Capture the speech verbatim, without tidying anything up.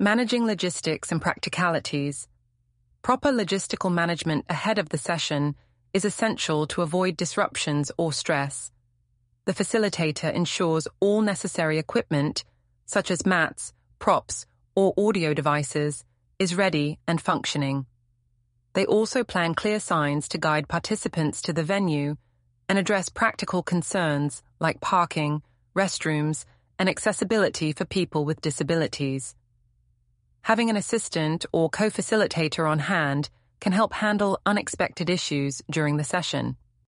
Managing logistics and practicalities. Proper logistical management ahead of the session is essential to avoid disruptions or stress. The facilitator ensures all necessary equipment, such as mats, props, or audio devices, is ready and functioning. They also plan clear signs to guide participants to the venue and address practical concerns like parking, restrooms, and accessibility for people with disabilities. Having an assistant or co-facilitator on hand can help handle unexpected issues during the session.